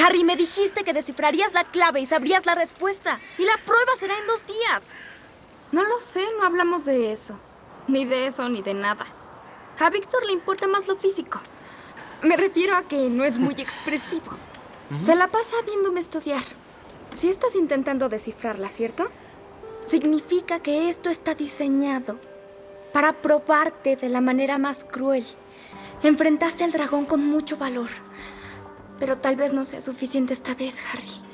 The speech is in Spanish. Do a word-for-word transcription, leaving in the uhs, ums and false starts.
Harry, me dijiste que descifrarías la clave y sabrías la respuesta. Y la prueba será en dos días. No lo sé, no hablamos de eso. Ni de eso, ni de nada. A Víctor le importa más lo físico. Me refiero a que no es muy expresivo. Se la pasa viéndome estudiar. Si estás intentando descifrarla, ¿cierto? Significa que esto está diseñado para probarte de la manera más cruel. Enfrentaste al dragón con mucho valor. Pero tal vez no sea suficiente esta vez, Harry.